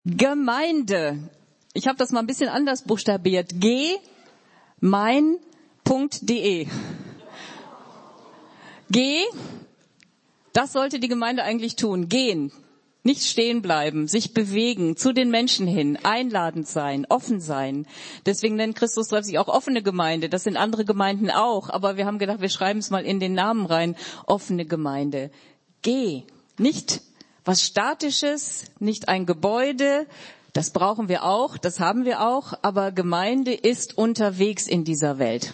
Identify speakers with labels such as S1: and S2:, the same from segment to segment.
S1: Gemeinde. Ich habe das mal ein bisschen anders buchstabiert. Mein.de. Das sollte die Gemeinde eigentlich tun. Gehen. Nicht stehen bleiben, sich bewegen, zu den Menschen hin, einladend sein, offen sein. Deswegen nennt Christus trifft sich auch offene Gemeinde. Das sind andere Gemeinden auch. Aber wir haben gedacht, wir schreiben es mal in den Namen rein. Offene Gemeinde. Geh. Nicht was Statisches, nicht ein Gebäude. Das brauchen wir auch, das haben wir auch. Aber Gemeinde ist unterwegs in dieser Welt.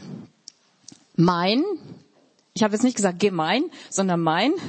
S1: Ich habe jetzt nicht gesagt gemein, sondern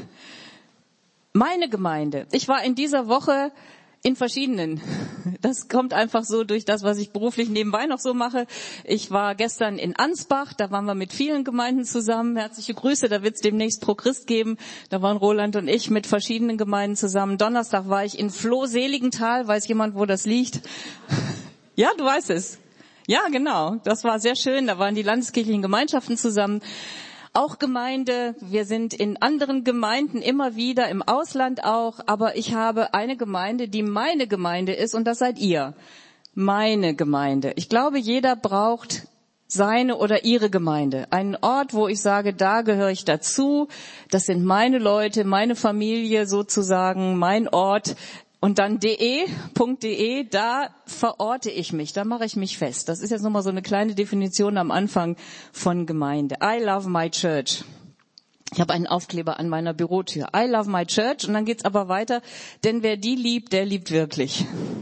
S1: meine Gemeinde. Ich war in dieser Woche in verschiedenen. Das kommt einfach so durch das, was ich beruflich nebenbei noch so mache. Ich war gestern in Ansbach, da waren wir mit vielen Gemeinden zusammen. Herzliche Grüße, da wird es demnächst Pro Christ geben. Da waren Roland und ich mit verschiedenen Gemeinden zusammen. Donnerstag war ich in Floh-Seligenthal. Weiß jemand, wo das liegt? Ja, du weißt es. Ja, genau. Das war sehr schön. Da waren die landeskirchlichen Gemeinschaften zusammen. Auch Gemeinde, wir sind in anderen Gemeinden immer wieder, im Ausland auch, aber ich habe eine Gemeinde, die meine Gemeinde ist und das seid ihr. Meine Gemeinde. Ich glaube, jeder braucht seine oder ihre Gemeinde. Einen Ort, wo ich sage, da gehöre ich dazu, das sind meine Leute, meine Familie sozusagen, mein Ort. Und dann .de, da verorte ich mich, da mache ich mich fest. Das ist jetzt nochmal so eine kleine Definition am Anfang von Gemeinde. I love my church. Ich habe einen Aufkleber an meiner Bürotür. I love my church. Und dann geht's aber weiter, denn wer die liebt, der liebt wirklich.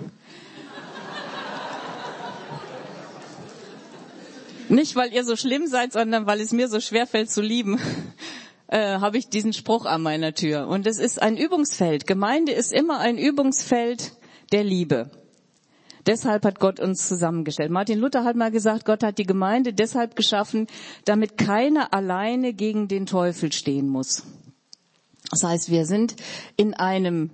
S1: Nicht, weil ihr so schlimm seid, sondern weil es mir so schwerfällt zu lieben. Habe ich diesen Spruch an meiner Tür. Und es ist ein Übungsfeld. Gemeinde ist immer ein Übungsfeld der Liebe. Deshalb hat Gott uns zusammengestellt. Martin Luther hat mal gesagt, Gott hat die Gemeinde deshalb geschaffen, damit keiner alleine gegen den Teufel stehen muss. Das heißt, wir sind in einem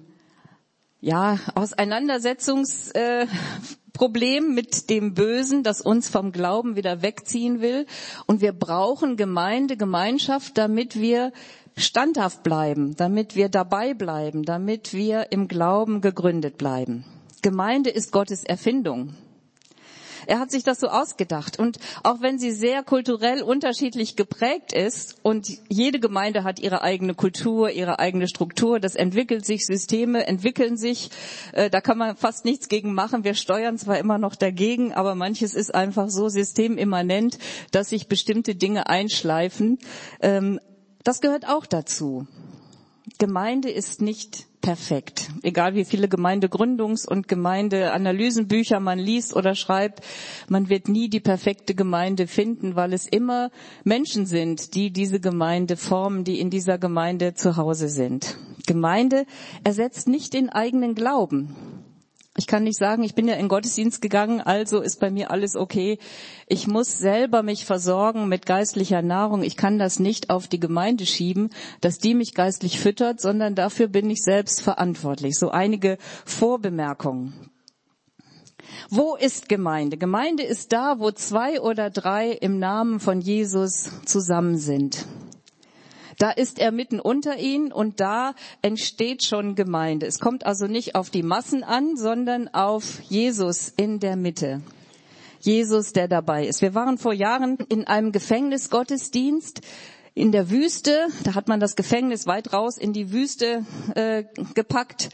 S1: Auseinandersetzungsproblem mit dem Bösen, das uns vom Glauben wieder wegziehen will. Und wir brauchen Gemeinde, Gemeinschaft, damit wir standhaft bleiben, damit wir dabei bleiben, damit wir im Glauben gegründet bleiben. Gemeinde ist Gottes Erfindung. Er hat sich das so ausgedacht. Und auch wenn sie sehr kulturell unterschiedlich geprägt ist und jede Gemeinde hat ihre eigene Kultur, ihre eigene Struktur, das entwickelt sich, Systeme entwickeln sich, da kann man fast nichts gegen machen. Wir steuern zwar immer noch dagegen, aber manches ist einfach so systemimmanent, dass sich bestimmte Dinge einschleifen. Das gehört auch dazu. Gemeinde ist nicht perfekt. Egal wie viele Gemeindegründungs- und Gemeindeanalysenbücher man liest oder schreibt, man wird nie die perfekte Gemeinde finden, weil es immer Menschen sind, die diese Gemeinde formen, die in dieser Gemeinde zu Hause sind. Gemeinde ersetzt nicht den eigenen Glauben. Ich kann nicht sagen, ich bin ja in den Gottesdienst gegangen, also ist bei mir alles okay. Ich muss selber mich versorgen mit geistlicher Nahrung. Ich kann das nicht auf die Gemeinde schieben, dass die mich geistlich füttert, sondern dafür bin ich selbst verantwortlich. So einige Vorbemerkungen. Wo ist Gemeinde? Gemeinde ist da, wo 2 oder 3 im Namen von Jesus zusammen sind. Da ist er mitten unter ihnen und da entsteht schon Gemeinde. Es kommt also nicht auf die Massen an, sondern auf Jesus in der Mitte. Jesus, der dabei ist. Wir waren vor Jahren in einem Gefängnisgottesdienst in der Wüste. Da hat man das Gefängnis weit raus in die Wüste gepackt.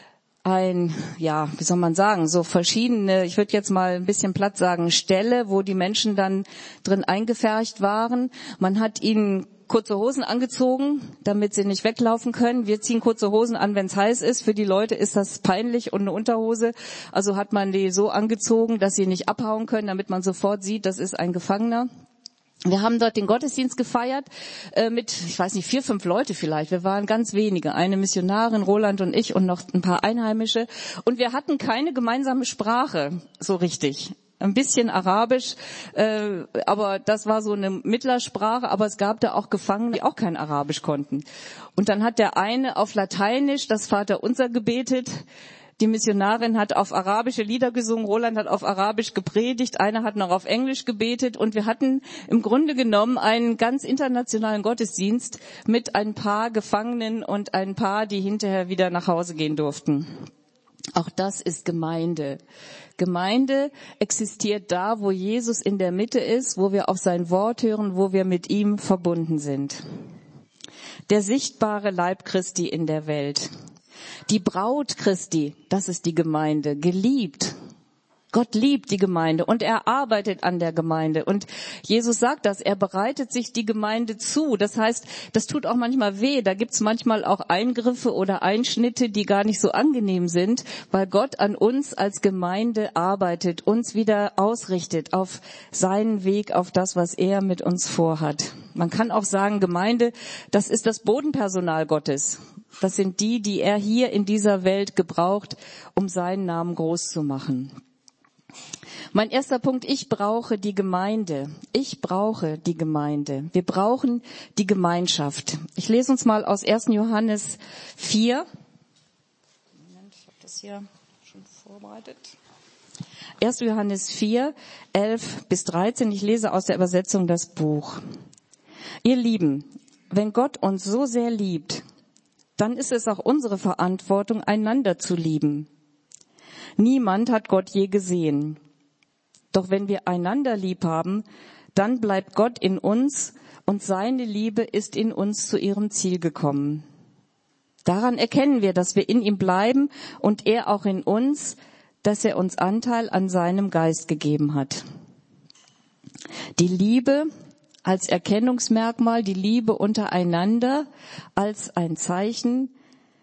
S1: So verschiedene, ich würde jetzt mal ein bisschen platt sagen, Ställe, wo die Menschen dann drin eingepfercht waren. Man hat ihnen kurze Hosen angezogen, damit sie nicht weglaufen können. Wir ziehen kurze Hosen an, wenn es heiß ist. Für die Leute ist das peinlich und eine Unterhose. Also hat man die so angezogen, dass sie nicht abhauen können, damit man sofort sieht, das ist ein Gefangener. Wir haben dort den Gottesdienst gefeiert mit, 4, 5 Leute vielleicht. Wir waren ganz wenige. Eine Missionarin, Roland und ich und noch ein paar Einheimische. Und wir hatten keine gemeinsame Sprache so richtig. Ein bisschen Arabisch, aber das war so eine Mittlersprache, aber es gab da auch Gefangene, die auch kein Arabisch konnten. Und dann hat der eine auf Lateinisch das Vaterunser gebetet, die Missionarin hat auf arabische Lieder gesungen, Roland hat auf Arabisch gepredigt, einer hat noch auf Englisch gebetet und wir hatten im Grunde genommen einen ganz internationalen Gottesdienst mit ein paar Gefangenen und ein paar, die hinterher wieder nach Hause gehen durften. Auch das ist Gemeinde. Gemeinde existiert da, wo Jesus in der Mitte ist, wo wir auf sein Wort hören, wo wir mit ihm verbunden sind. Der sichtbare Leib Christi in der Welt. Die Braut Christi, das ist die Gemeinde, geliebt. Gott liebt die Gemeinde und er arbeitet an der Gemeinde. Und Jesus sagt das, er bereitet sich die Gemeinde zu. Das heißt, das tut auch manchmal weh. Da gibt's manchmal auch Eingriffe oder Einschnitte, die gar nicht so angenehm sind, weil Gott an uns als Gemeinde arbeitet, uns wieder ausrichtet auf seinen Weg, auf das, was er mit uns vorhat. Man kann auch sagen, Gemeinde, das ist das Bodenpersonal Gottes. Das sind die, die er hier in dieser Welt gebraucht, um seinen Namen groß zu machen. Mein erster Punkt, ich brauche die Gemeinde. Ich brauche die Gemeinde. Wir brauchen die Gemeinschaft. Ich lese uns mal aus 1. Johannes 4. Moment, ich habe das hier schon vorbereitet. 1. Johannes 4, 11 bis 13. Ich lese aus der Übersetzung das Buch. Ihr Lieben, wenn Gott uns so sehr liebt, dann ist es auch unsere Verantwortung, einander zu lieben. Niemand hat Gott je gesehen. Doch wenn wir einander lieb haben, dann bleibt Gott in uns und seine Liebe ist in uns zu ihrem Ziel gekommen. Daran erkennen wir, dass wir in ihm bleiben und er auch in uns, dass er uns Anteil an seinem Geist gegeben hat. Die Liebe als Erkennungsmerkmal, die Liebe untereinander als ein Zeichen,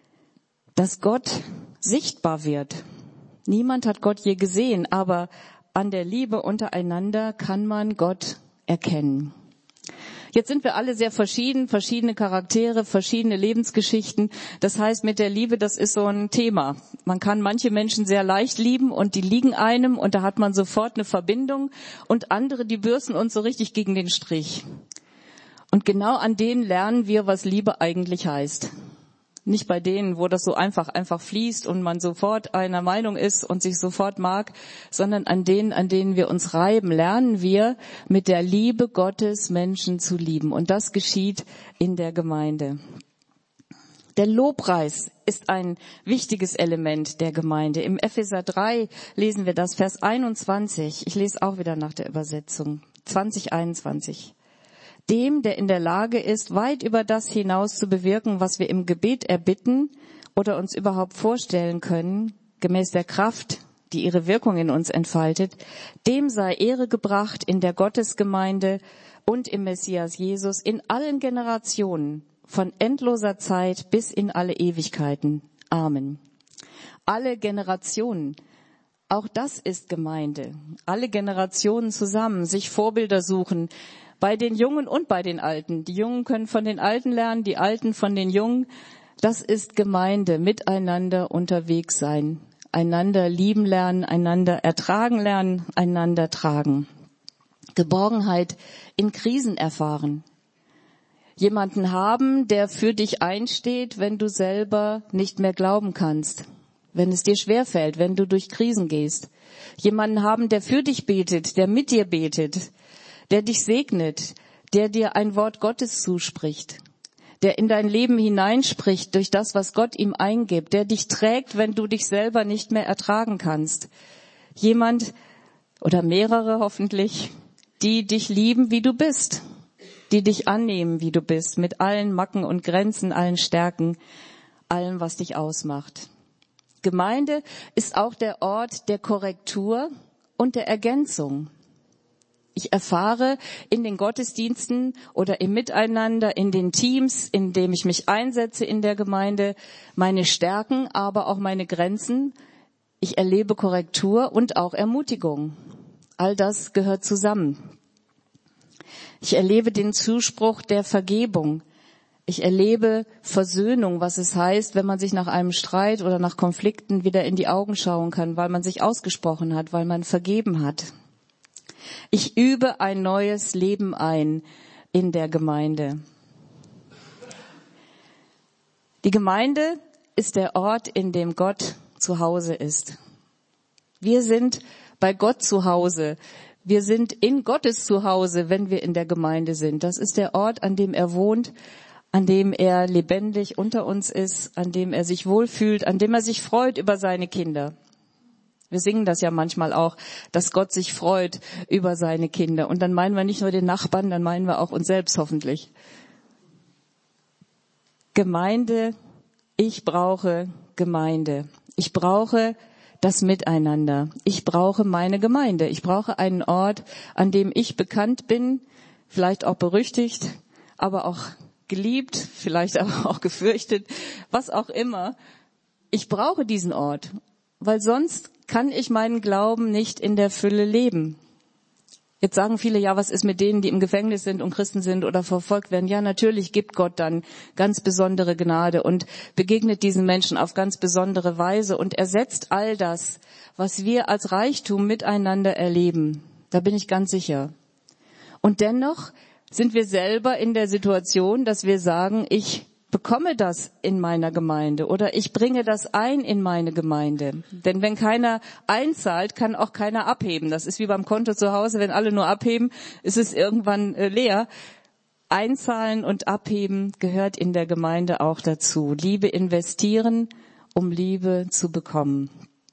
S1: dass Gott sichtbar wird. Niemand hat Gott je gesehen, aber an der Liebe untereinander kann man Gott erkennen. Jetzt sind wir alle sehr verschieden, verschiedene Charaktere, verschiedene Lebensgeschichten. Das heißt, mit der Liebe, das ist so ein Thema. Man kann manche Menschen sehr leicht lieben und die liegen einem und da hat man sofort eine Verbindung und andere, die bürsten uns so richtig gegen den Strich. Und genau an denen lernen wir, was Liebe eigentlich heißt. Nicht bei denen, wo das so einfach fließt und man sofort einer Meinung ist und sich sofort mag, sondern an denen wir uns reiben, lernen wir mit der Liebe Gottes Menschen zu lieben. Und das geschieht in der Gemeinde. Der Lobpreis ist ein wichtiges Element der Gemeinde. Im Epheser 3 lesen wir das, Vers 21. Ich lese auch wieder nach der Übersetzung. 2021. Dem, der in der Lage ist, weit über das hinaus zu bewirken, was wir im Gebet erbitten oder uns überhaupt vorstellen können, gemäß der Kraft, die ihre Wirkung in uns entfaltet, dem sei Ehre gebracht in der Gottesgemeinde und im Messias Jesus in allen Generationen, von endloser Zeit bis in alle Ewigkeiten. Amen. Alle Generationen. Auch das ist Gemeinde. Alle Generationen zusammen, sich Vorbilder suchen, bei den Jungen und bei den Alten. Die Jungen können von den Alten lernen, die Alten von den Jungen. Das ist Gemeinde, miteinander unterwegs sein, einander lieben lernen, einander ertragen lernen, einander tragen. Geborgenheit in Krisen erfahren. Jemanden haben, der für dich einsteht, wenn du selber nicht mehr glauben kannst, wenn es dir schwerfällt, wenn du durch Krisen gehst. Jemanden haben, der für dich betet, der mit dir betet, der dich segnet, der dir ein Wort Gottes zuspricht, der in dein Leben hineinspricht durch das, was Gott ihm eingibt, der dich trägt, wenn du dich selber nicht mehr ertragen kannst. Jemand oder mehrere hoffentlich, die dich lieben, wie du bist, die dich annehmen, wie du bist, mit allen Macken und Grenzen, allen Stärken, allem, was dich ausmacht. Gemeinde ist auch der Ort der Korrektur und der Ergänzung. Ich erfahre in den Gottesdiensten oder im Miteinander, in den Teams, in dem ich mich einsetze in der Gemeinde, meine Stärken, aber auch meine Grenzen. Ich erlebe Korrektur und auch Ermutigung. All das gehört zusammen. Ich erlebe den Zuspruch der Vergebung. Ich erlebe Versöhnung, was es heißt, wenn man sich nach einem Streit oder nach Konflikten wieder in die Augen schauen kann, weil man sich ausgesprochen hat, weil man vergeben hat. Ich übe ein neues Leben ein in der Gemeinde. Die Gemeinde ist der Ort, in dem Gott zu Hause ist. Wir sind bei Gott zu Hause. Wir sind in Gottes Zuhause, wenn wir in der Gemeinde sind. Das ist der Ort, an dem er wohnt, an dem er lebendig unter uns ist, an dem er sich wohlfühlt, an dem er sich freut über seine Kinder. Wir singen das ja manchmal auch, dass Gott sich freut über seine Kinder. Und dann meinen wir nicht nur den Nachbarn, dann meinen wir auch uns selbst hoffentlich. Gemeinde, ich brauche Gemeinde. Ich brauche das Miteinander. Ich brauche meine Gemeinde. Ich brauche einen Ort, an dem ich bekannt bin, vielleicht auch berüchtigt, aber auch geliebt, vielleicht aber auch gefürchtet, was auch immer. Ich brauche diesen Ort, weil sonst kann ich meinen Glauben nicht in der Fülle leben. Jetzt sagen viele, ja, was ist mit denen, die im Gefängnis sind und Christen sind oder verfolgt werden? Ja, natürlich gibt Gott dann ganz besondere Gnade und begegnet diesen Menschen auf ganz besondere Weise und ersetzt all das, was wir als Reichtum miteinander erleben. Da bin ich ganz sicher. Und dennoch sind wir selber in der Situation, dass wir sagen, ich bekomme das in meiner Gemeinde oder ich bringe das ein in meine Gemeinde. Denn wenn keiner einzahlt, kann auch keiner abheben. Das ist wie beim Konto zu Hause, wenn alle nur abheben, ist es irgendwann leer. Einzahlen und abheben gehört in der Gemeinde auch dazu. Liebe investieren, um Liebe zu bekommen.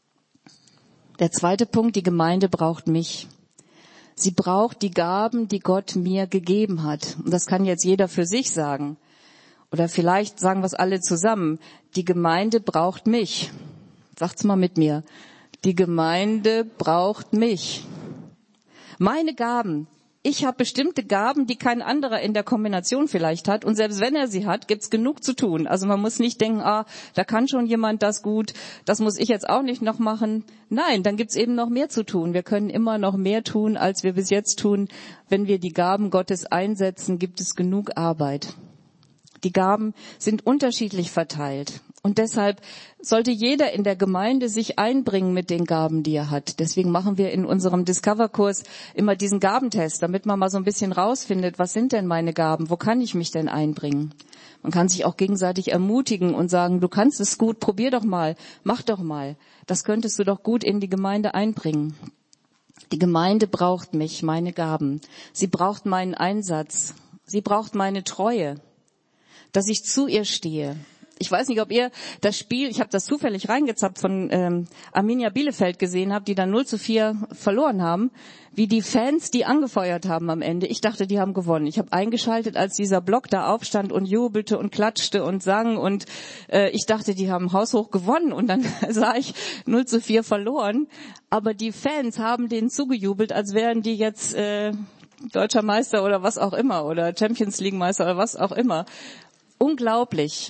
S1: Der zweite Punkt, die Gemeinde braucht mich. Sie braucht die Gaben, die Gott mir gegeben hat. Und das kann jetzt jeder für sich sagen. Oder vielleicht sagen wir es alle zusammen. Die Gemeinde braucht mich. Sagt's mal mit mir. Die Gemeinde braucht mich. Meine Gaben. Ich habe bestimmte Gaben, die kein anderer in der Kombination vielleicht hat. Und selbst wenn er sie hat, gibt's genug zu tun. Also man muss nicht denken, da kann schon jemand das gut, das muss ich jetzt auch nicht noch machen. Nein, dann gibt's eben noch mehr zu tun. Wir können immer noch mehr tun, als wir bis jetzt tun. Wenn wir die Gaben Gottes einsetzen, gibt es genug Arbeit. Die Gaben sind unterschiedlich verteilt. Und deshalb sollte jeder in der Gemeinde sich einbringen mit den Gaben, die er hat. Deswegen machen wir in unserem Discover-Kurs immer diesen Gabentest, damit man mal so ein bisschen rausfindet, was sind denn meine Gaben, wo kann ich mich denn einbringen? Man kann sich auch gegenseitig ermutigen und sagen, du kannst es gut, probier doch mal, mach doch mal. Das könntest du doch gut in die Gemeinde einbringen. Die Gemeinde braucht mich, meine Gaben. Sie braucht meinen Einsatz. Sie braucht meine Treue, dass ich zu ihr stehe. Ich weiß nicht, ob ihr das Spiel, ich habe das zufällig reingezappt von Arminia Bielefeld gesehen habt, die dann 0:4 verloren haben, wie die Fans die angefeuert haben am Ende. Ich dachte, die haben gewonnen. Ich habe eingeschaltet, als dieser Block da aufstand und jubelte und klatschte und sang und ich dachte, die haben haushoch gewonnen und dann sah ich 0:4 verloren. Aber die Fans haben denen zugejubelt, als wären die jetzt Deutscher Meister oder was auch immer oder Champions League Meister oder was auch immer. Unglaublich.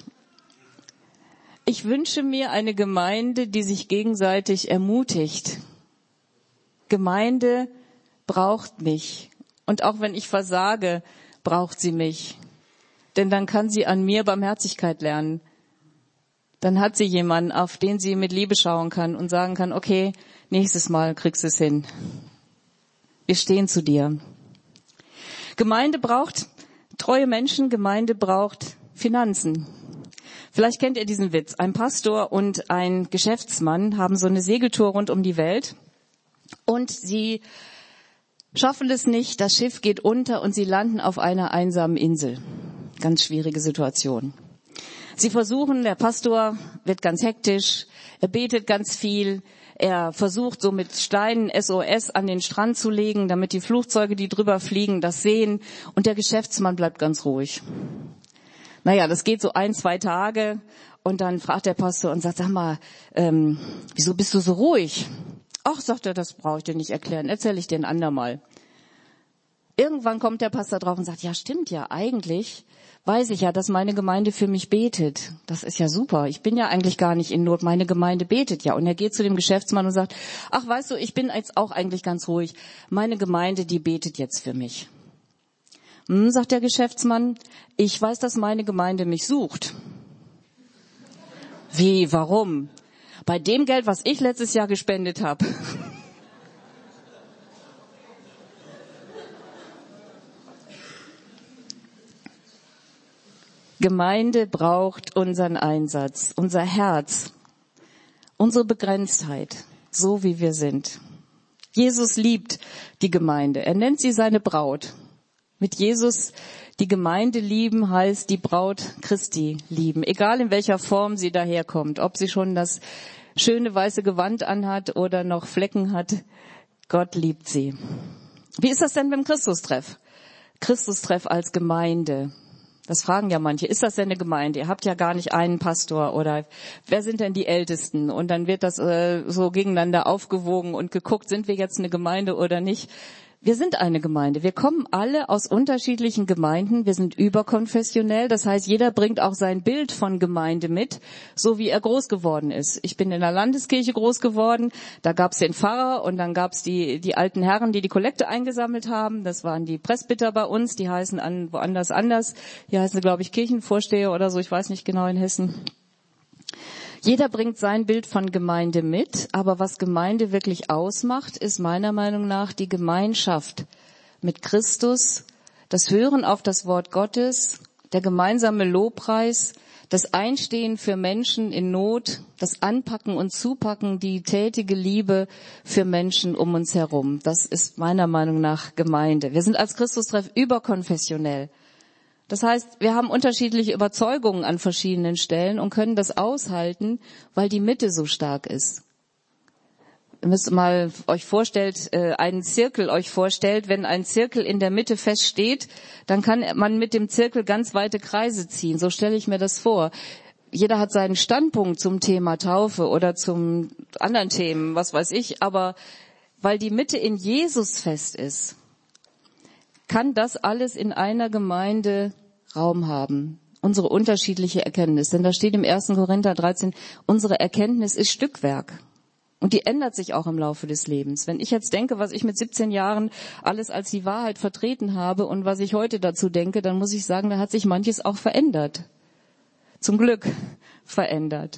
S1: Ich wünsche mir eine Gemeinde, die sich gegenseitig ermutigt. Gemeinde braucht mich. Und auch wenn ich versage, braucht sie mich. Denn dann kann sie an mir Barmherzigkeit lernen. Dann hat sie jemanden, auf den sie mit Liebe schauen kann und sagen kann, okay, nächstes Mal kriegst du es hin. Wir stehen zu dir. Gemeinde braucht treue Menschen, Gemeinde braucht Finanzen. Vielleicht kennt ihr diesen Witz. Ein Pastor und ein Geschäftsmann haben so eine Segeltour rund um die Welt und sie schaffen es nicht, das Schiff geht unter und sie landen auf einer einsamen Insel. Ganz schwierige Situation. Sie versuchen, der Pastor wird ganz hektisch, er betet ganz viel, er versucht so mit Steinen SOS an den Strand zu legen, damit die Flugzeuge, die drüber fliegen, das sehen und der Geschäftsmann bleibt ganz ruhig. Naja, das geht so 1-2 Tage und dann fragt der Pastor und sagt, sag mal, wieso bist du so ruhig? Ach, sagt er, das brauche ich dir nicht erklären, erzähle ich dir ein andermal. Irgendwann kommt der Pastor drauf und sagt, ja stimmt ja, eigentlich weiß ich ja, dass meine Gemeinde für mich betet. Das ist ja super, ich bin ja eigentlich gar nicht in Not, meine Gemeinde betet ja. Und er geht zu dem Geschäftsmann und sagt, ach weißt du, ich bin jetzt auch eigentlich ganz ruhig, meine Gemeinde, die betet jetzt für mich. Sagt der Geschäftsmann, ich weiß, dass meine Gemeinde mich sucht. Wie, warum? Bei dem Geld, was ich letztes Jahr gespendet habe. Gemeinde braucht unseren Einsatz, unser Herz, unsere Begrenztheit, so wie wir sind. Jesus liebt die Gemeinde. Er nennt sie seine Braut. Mit Jesus die Gemeinde lieben heißt die Braut Christi lieben, egal in welcher Form sie daherkommt, ob sie schon das schöne weiße Gewand anhat oder noch Flecken hat. Gott liebt sie. Wie ist das denn beim Christustreff? Christustreff als Gemeinde. Das fragen ja manche. Ist das denn eine Gemeinde? Ihr habt ja gar nicht einen Pastor oder wer sind denn die Ältesten? Und dann wird das so gegeneinander aufgewogen und geguckt, sind wir jetzt eine Gemeinde oder nicht? Wir sind eine Gemeinde. Wir kommen alle aus unterschiedlichen Gemeinden. Wir sind überkonfessionell. Das heißt, jeder bringt auch sein Bild von Gemeinde mit, so wie er groß geworden ist. Ich bin in der Landeskirche groß geworden. Da gab's den Pfarrer und dann gab's die alten Herren, die Kollekte eingesammelt haben. Das waren die Presbyter bei uns. Die heißen woanders anders. Hier heißen sie, glaube ich, Kirchenvorsteher oder so. Ich weiß nicht genau in Hessen. Jeder bringt sein Bild von Gemeinde mit, aber was Gemeinde wirklich ausmacht, ist meiner Meinung nach die Gemeinschaft mit Christus, das Hören auf das Wort Gottes, der gemeinsame Lobpreis, das Einstehen für Menschen in Not, das Anpacken und Zupacken, die tätige Liebe für Menschen um uns herum. Das ist meiner Meinung nach Gemeinde. Wir sind als Christustreff überkonfessionell. Das heißt, wir haben unterschiedliche Überzeugungen an verschiedenen Stellen und können das aushalten, weil die Mitte so stark ist. Ihr müsst mal euch vorstellt, einen Zirkel euch vorstellt, wenn ein Zirkel in der Mitte feststeht, dann kann man mit dem Zirkel ganz weite Kreise ziehen. So stelle ich mir das vor. Jeder hat seinen Standpunkt zum Thema Taufe oder zum anderen Themen, was weiß ich, aber weil die Mitte in Jesus fest ist, kann das alles in einer Gemeinde Raum haben. Unsere unterschiedliche Erkenntnis. Denn da steht im 1. Korinther 13, unsere Erkenntnis ist Stückwerk. Und die ändert sich auch im Laufe des Lebens. Wenn ich jetzt denke, was ich mit 17 Jahren alles als die Wahrheit vertreten habe und was ich heute dazu denke, dann muss ich sagen, da hat sich manches auch verändert. Zum Glück verändert.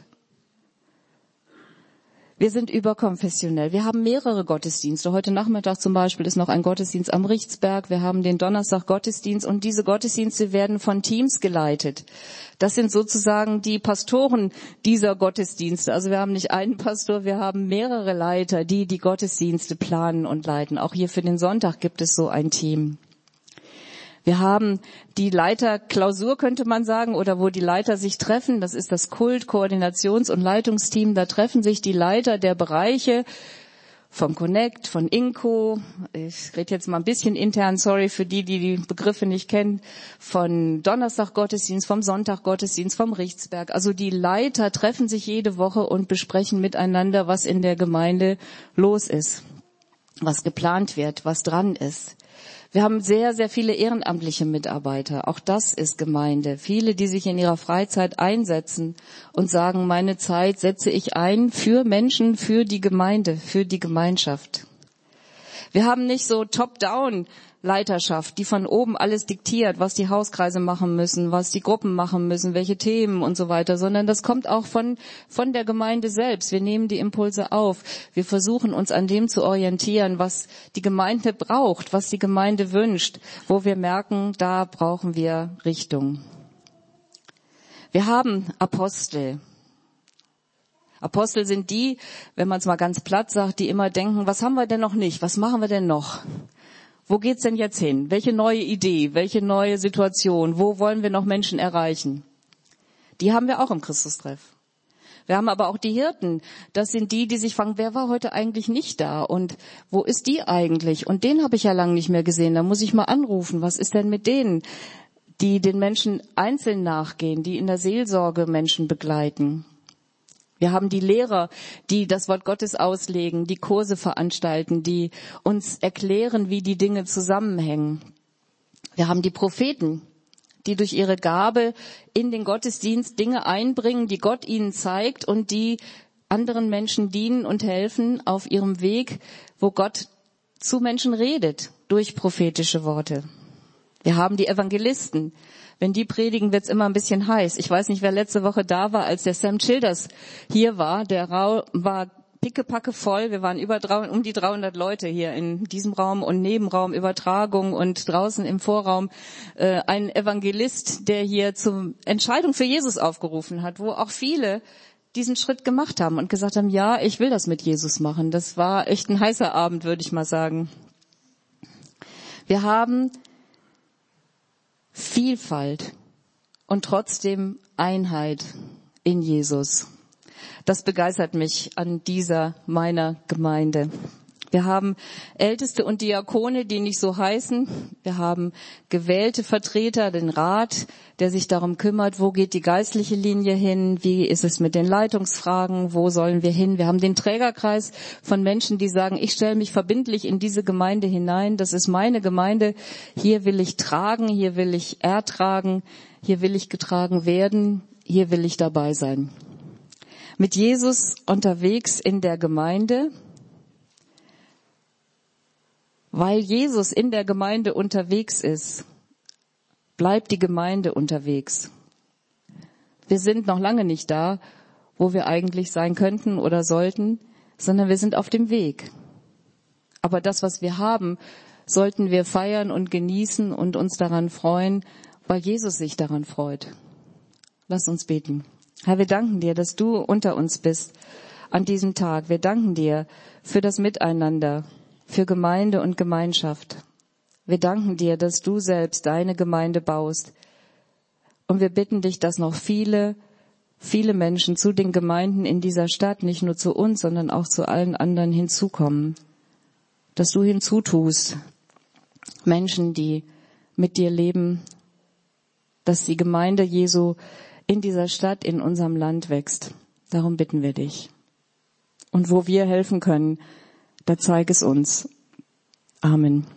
S1: Wir sind überkonfessionell. Wir haben mehrere Gottesdienste. Heute Nachmittag zum Beispiel ist noch ein Gottesdienst am Richtsberg. Wir haben den Donnerstag Gottesdienst und diese Gottesdienste werden von Teams geleitet. Das sind sozusagen die Pastoren dieser Gottesdienste. Also wir haben nicht einen Pastor, wir haben mehrere Leiter, die die Gottesdienste planen und leiten. Auch hier für den Sonntag gibt es so ein Team. Wir haben die Leiterklausur, könnte man sagen, oder wo die Leiter sich treffen. Das ist das Kult-Koordinations- und Leitungsteam. Da treffen sich die Leiter der Bereiche vom Connect, von Inco. Ich rede jetzt mal ein bisschen intern, sorry für die die Begriffe nicht kennen. Von Donnerstag-Gottesdienst, vom Sonntag-Gottesdienst, vom Richtsberg. Also die Leiter treffen sich jede Woche und besprechen miteinander, was in der Gemeinde los ist, was geplant wird, was dran ist. Wir haben sehr, sehr viele ehrenamtliche Mitarbeiter. Auch das ist Gemeinde. Viele, die sich in ihrer Freizeit einsetzen und sagen, meine Zeit setze ich ein für Menschen, für die Gemeinde, für die Gemeinschaft. Wir haben nicht so Top-Down-Leiterschaft, die von oben alles diktiert, was die Hauskreise machen müssen, was die Gruppen machen müssen, welche Themen und so weiter, sondern das kommt auch von der Gemeinde selbst. Wir nehmen die Impulse auf. Wir versuchen uns an dem zu orientieren, was die Gemeinde braucht, was die Gemeinde wünscht, wo wir merken, da brauchen wir Richtung. Wir haben Apostel. Apostel sind die, wenn man es mal ganz platt sagt, die immer denken, was haben wir denn noch nicht? Was machen wir denn noch? Wo geht's denn jetzt hin? Welche neue Idee? Welche neue Situation? Wo wollen wir noch Menschen erreichen? Die haben wir auch im Christustreff. Wir haben aber auch die Hirten. Das sind die, die sich fragen, wer war heute eigentlich nicht da? Und wo ist die eigentlich? Und den habe ich ja lange nicht mehr gesehen. Da muss ich mal anrufen. Was ist denn mit denen, die den Menschen einzeln nachgehen, die in der Seelsorge Menschen begleiten? Wir haben die Lehrer, die das Wort Gottes auslegen, die Kurse veranstalten, die uns erklären, wie die Dinge zusammenhängen. Wir haben die Propheten, die durch ihre Gabe in den Gottesdienst Dinge einbringen, die Gott ihnen zeigt und die anderen Menschen dienen und helfen auf ihrem Weg, wo Gott zu Menschen redet, durch prophetische Worte. Wir haben die Evangelisten. Wenn die predigen, wird's immer ein bisschen heiß. Ich weiß nicht, wer letzte Woche da war, als der Sam Childers hier war. Der Raum war pickepacke voll. Wir waren um die 300 Leute hier in diesem Raum und Nebenraum, Übertragung und draußen im Vorraum. Ein Evangelist, der hier zur Entscheidung für Jesus aufgerufen hat, wo auch viele diesen Schritt gemacht haben und gesagt haben, ja, ich will das mit Jesus machen. Das war echt ein heißer Abend, würde ich mal sagen. Wir haben Vielfalt und trotzdem Einheit in Jesus. Das begeistert mich an dieser meiner Gemeinde. Wir haben Älteste und Diakone, die nicht so heißen. Wir haben gewählte Vertreter, den Rat, der sich darum kümmert, wo geht die geistliche Linie hin, wie ist es mit den Leitungsfragen, wo sollen wir hin. Wir haben den Trägerkreis von Menschen, die sagen, ich stelle mich verbindlich in diese Gemeinde hinein, das ist meine Gemeinde, hier will ich tragen, hier will ich ertragen, hier will ich getragen werden, hier will ich dabei sein. Mit Jesus unterwegs in der Gemeinde. Weil Jesus in der Gemeinde unterwegs ist, bleibt die Gemeinde unterwegs. Wir sind noch lange nicht da, wo wir eigentlich sein könnten oder sollten, sondern wir sind auf dem Weg. Aber das, was wir haben, sollten wir feiern und genießen und uns daran freuen, weil Jesus sich daran freut. Lass uns beten. Herr, wir danken dir, dass du unter uns bist an diesem Tag. Wir danken dir für das Miteinander, für Gemeinde und Gemeinschaft. Wir danken dir, dass du selbst deine Gemeinde baust. Und wir bitten dich, dass noch viele, viele Menschen zu den Gemeinden in dieser Stadt, nicht nur zu uns, sondern auch zu allen anderen hinzukommen. Dass du hinzutust, Menschen, die mit dir leben, dass die Gemeinde Jesu in dieser Stadt, in unserem Land wächst. Darum bitten wir dich. Und wo wir helfen können, da zeig es uns. Amen.